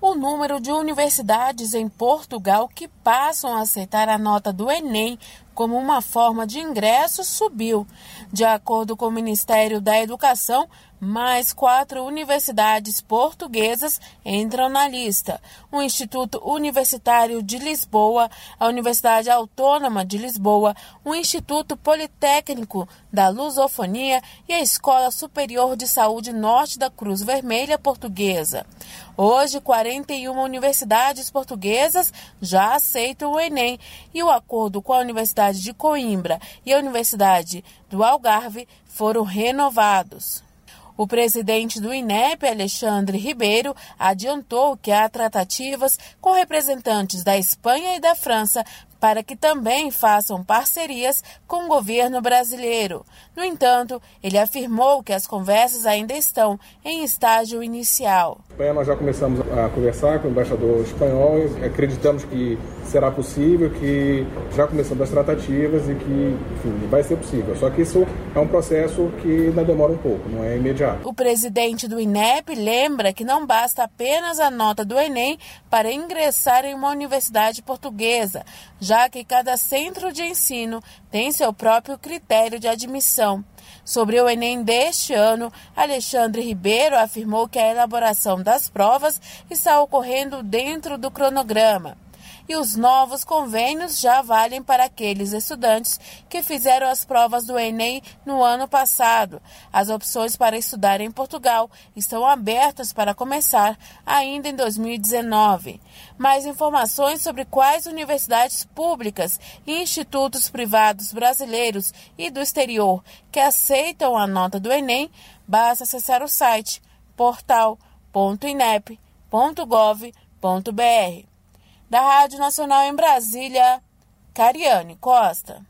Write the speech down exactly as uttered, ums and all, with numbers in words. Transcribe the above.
O número de universidades em Portugal que passam a aceitar a nota do Enem como uma forma de ingresso subiu. De acordo com o Ministério da Educação, mais quatro universidades portuguesas entram na lista: o Instituto Universitário de Lisboa, a Universidade Autônoma de Lisboa, o Instituto Politécnico da Lusofonia e a Escola Superior de Saúde Norte da Cruz Vermelha Portuguesa. Hoje, quarenta e uma universidades portuguesas já aceitam o Enem e o acordo com a Universidade de Coimbra e a Universidade do Algarve foram renovados. O presidente do INEP, Alexandre Ribeiro, adiantou que há tratativas com representantes da Espanha e da França para que também façam parcerias com o governo brasileiro. No entanto, ele afirmou que as conversas ainda estão em estágio inicial. Espanha, nós já começamos a conversar com o embaixador espanhol e acreditamos que será possível, que já começamos as tratativas e que, enfim, vai ser possível. Só que isso é um processo que ainda demora um pouco, não é imediato. O presidente do INEP lembra que não basta apenas a nota do Enem para ingressar em uma universidade portuguesa, já que cada centro de ensino tem seu próprio critério de admissão. Sobre o Enem deste ano, Alexandre Ribeiro afirmou que a elaboração das provas está ocorrendo dentro do cronograma. E os novos convênios já valem para aqueles estudantes que fizeram as provas do Enem no ano passado. As opções para estudar em Portugal estão abertas para começar ainda em dois mil e dezenove. Mais informações sobre quais universidades públicas e institutos privados brasileiros e do exterior que aceitam a nota do Enem, basta acessar o site portal ponto inep ponto gov ponto br. Da Rádio Nacional em Brasília, Cariane Costa.